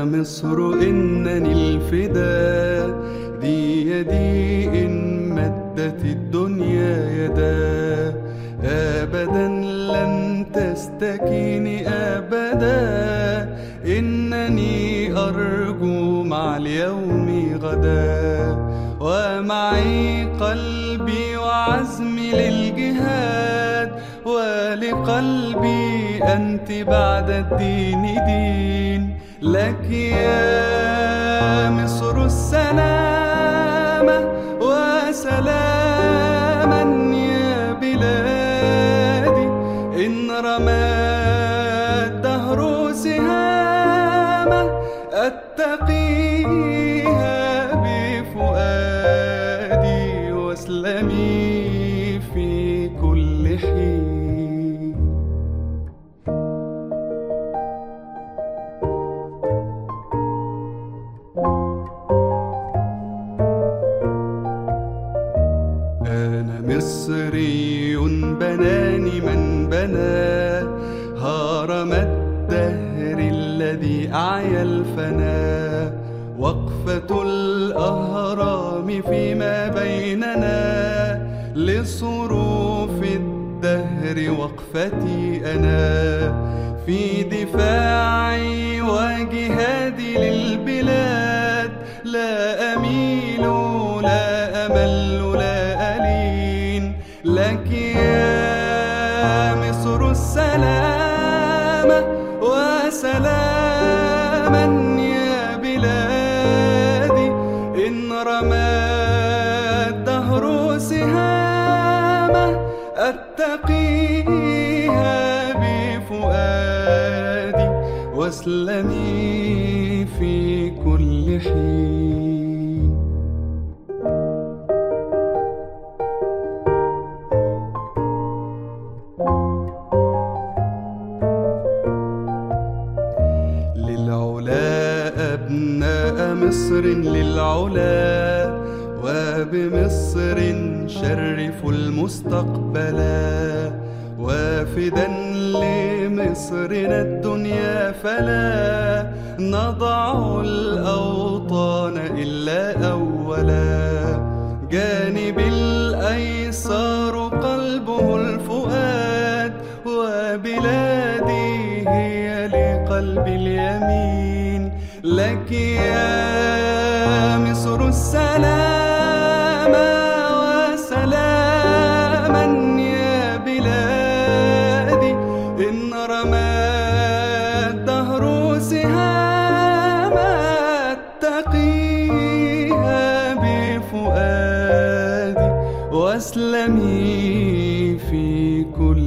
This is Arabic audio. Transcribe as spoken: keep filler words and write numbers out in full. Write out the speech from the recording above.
مصر إنني الفداء، دي يدي إن مدت الدنيا يدا، أبدا لن تستكيني أبدا، إنني أرجو مع اليوم غدا، ومعي قلبي وعزمي للجهاد، ولقلبي أنت بعد الدين دين، لك يا مصر السلامة وسلاما يا بلادي، إن رمى الدهر سهامة أتقيها بفؤادي، واسلمي في كل حين. أنا مصري بناني من بنى هرم الدهر الذي أعيا الفنا، وقفة الأهرام فيما بيننا، لصروف الدهر وقفتي أنا، في دفاعي وجهادي للبلاد، لا أميل لا أمل لا ألين، لك يا مصر السلامة وسلاما يا بلادي، إن رمى الدهر سهامة أتقيها بفؤادي، واسلمي في كل حين. للعلا أبناء مصر للعلا، وبمصر شرفوا المستقبلا، وافدا لمصرنا الدنيا فلا نضع الأوطان إلا أولا، جانب الأيسار قلبه الفؤاد، وبلادي هي لقلب اليمين، لك يا مصر السلامة وسلاما يا بلادي، إن رمى الدهر سهامة أتقيها بفؤادي، واسلمي في كل